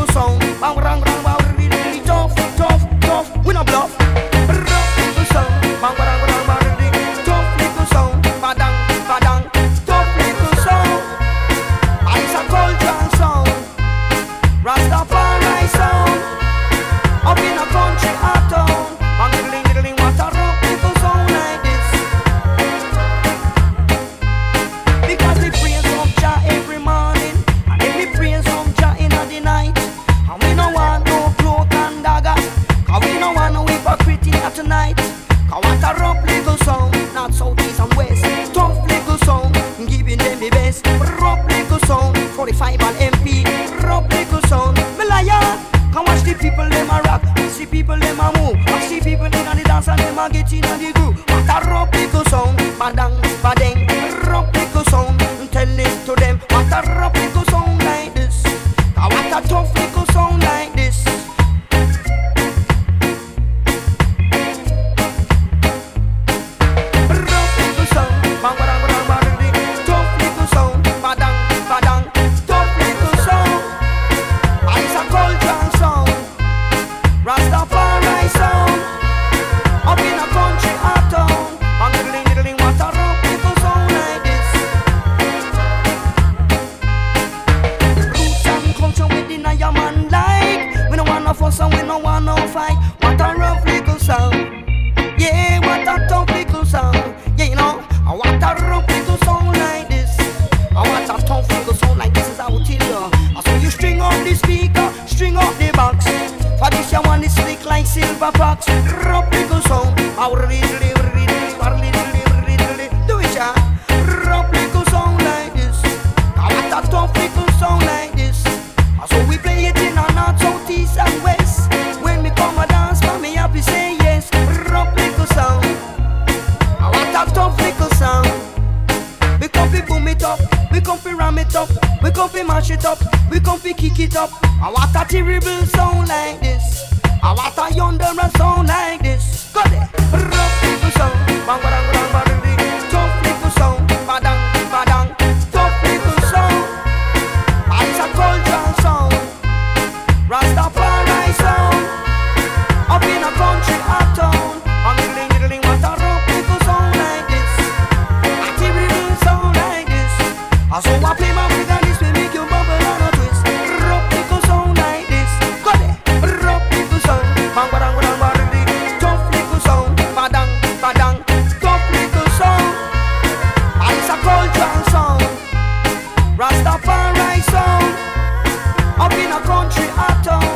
sound. Bang bang bang bang, really really tough, tough, tough. We no bluff. Rough little sound. Bang bang bang bang, really tough little sound. Badang badang, tough little sound. It's a cultural sound. Rastafari sound. Up in a country or town. Bang diddling diddling, what a rough little sound like this. Because we praise of Jah every morning, and then we praise of Jah in the night. And we no want no cloak and dagger, cause we no want no hypocrite here tonight. Cause what a rough little sound, not south, east and west. Tough little sound, giving them the best. Rough little sound, 45 and MP. Rough little sound, me liar. Can watch the people them a rock, watch the people them a move, watch the people in the dance and them a get in the groove. What a rough little sound, badang badang. Rough little sound, tell it to them. What a rough little sound like this. What a tough little sound like this. Rough little sound, bang bang bang bang. Tough little sound, badang badang. Tough little sound. It's a cultural sound. Rastafari sound. Up in a country or town. Bang diddling diddling, what a rough little sound like this. Roots and culture within a your man like. We no want no fuss and we no want no fight. What a rough little sound. Yeah, what a tough little sound. Yeah, you know, what a rough little sound like this. What a tough little sound like this is how I tell you. So you string up the speaker, string up the box. For this you want it slick like silver fox. Rough little sound. Do it, ya. Rough little sound like this. What a tough little sound like this. So we play it in a north, south, east and west. When me come a dance for me happy say yes. Rough little sound. What a tough little sound. We come fi boom it up, we come fi ram it up, we come fi mash it up, we come fi kick it up. What a terrible sound like this. What a yonder sound like this. Go there. Rough little sound. Bang bang bang bang. Tough little sound. Badang badang. Tough little sound. It's a cultural sound. Rastafari sound. Up in a country or town. Bang diddling diddling, what a rough little sound like this. A terrible sound like this. So I play my music and this will make you bubble and a twist. Rough little sound like this. Go there. Rough little sound. Bang badang badang badang. Tough little sound. Badang badang. Tough little sound. It's a cultural sound. Rastafari sound. Up in a country or town.